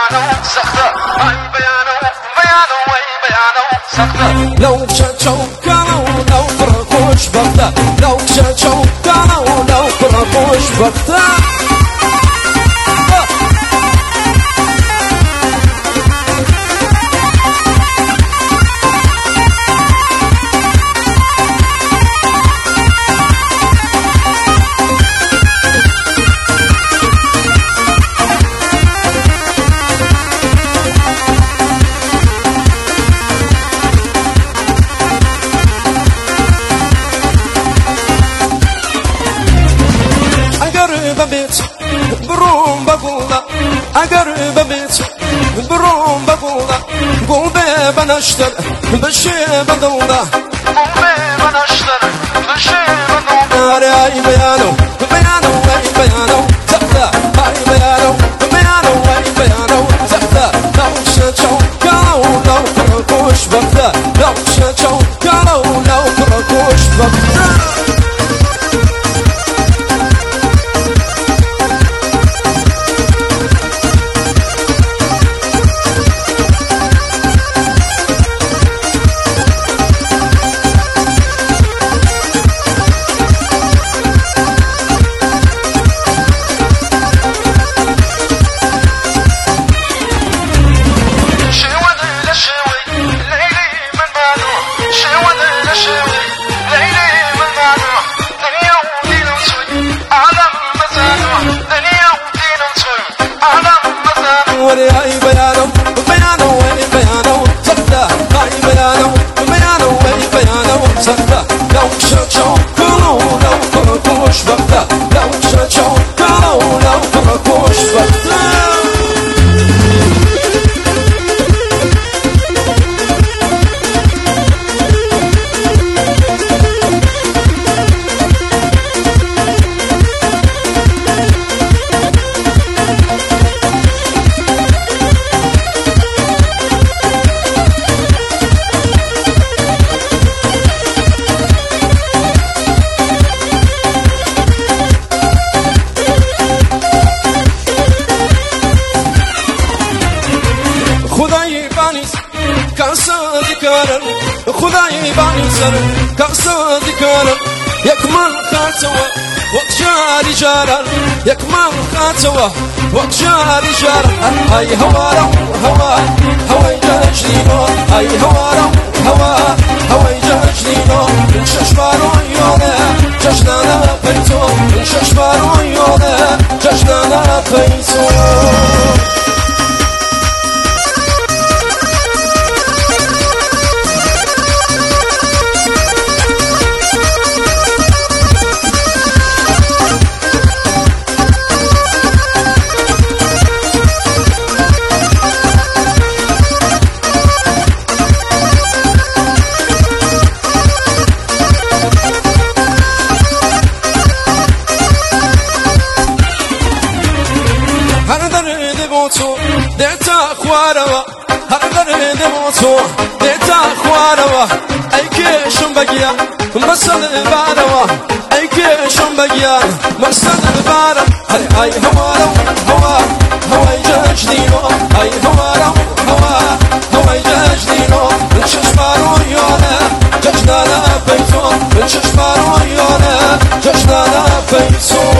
لو شجو كانوا لو فرقوش بغدا لو شجو كانوا لو فرقوش بغدا بروم بقولا أقرب بيت بروم بقولا قلبي بنشتر بشي بدولا قلبي بنشتر بشي بدولا هاي بيانو بيانو هاي بيانو زبدا هاي بيانو بيانو هاي بيانو زبدا لو شجو كانوا لو فرقوش بغدا لو شجو كانوا لو فرقوش بغدا هاي بيانو بيانو هاي بيانو زبدا هاي بيانو بيانو هاي بيانو زبدا لو شجو كانوا لو فرقوش بغدا لو شجو كانوا لو فرقوش بغدا خداي باني سر كأسد كرم يكمل خاتوه وجاري جارا يكمل خاتوه وجاري جارا هاي هوارا هوا يجرينو هاي هوارا هوا يجرينو من ششبارو يوله جشنانا بيتو من ششبارو يوله جشنانا بيتو ديتا خواروا هردر دموتو ديتا خواروا اي كيشم بقيا مسد باروا اي كيشم بقيا مسد بارا هاي هوارا هوا يجرينو هاي هوارا هوا يجرينو نششبارو يولا جشنانا بيتو نششبارو يولا جشنانا بيتو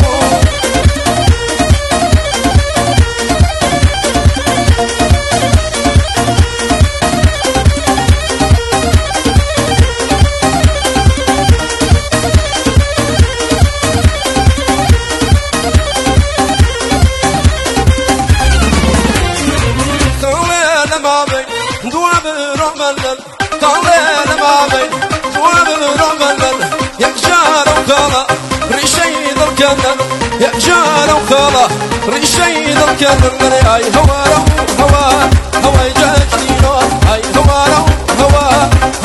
يا جارة وخالة ريشيد الكلم هاي هوا يجاجنينو هاي هوا